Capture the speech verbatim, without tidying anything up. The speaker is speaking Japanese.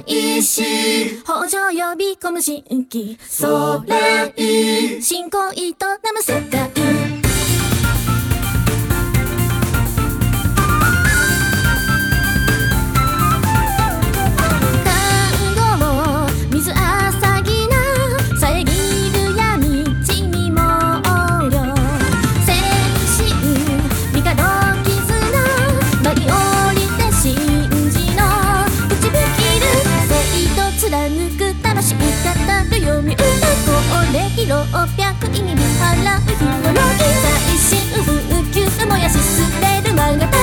いし北条呼び込む新規それいい信仰営む世界ろっぴゃく意味に払う日のの最新風旧もやし捨てる漫画